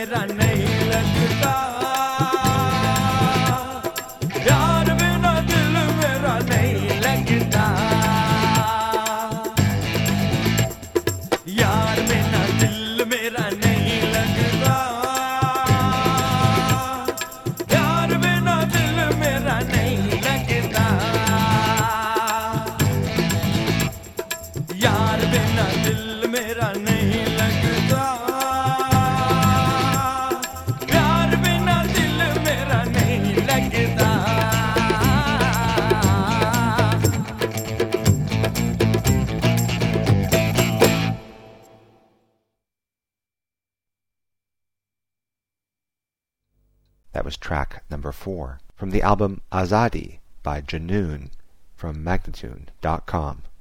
मेरा नहीं लगता, प्यार बिना दिल मेरा नहीं लगता, यार बिना दिल मेरा नहीं लगता, प्यार बिना दिल मेरा नहीं लगता, यार बिना दिल मेरा नहीं लगता, प्यार बिना दिल मेरा नहीं लगता। That was track number 4 from the album Azadi by Junoon from Magnatune.com.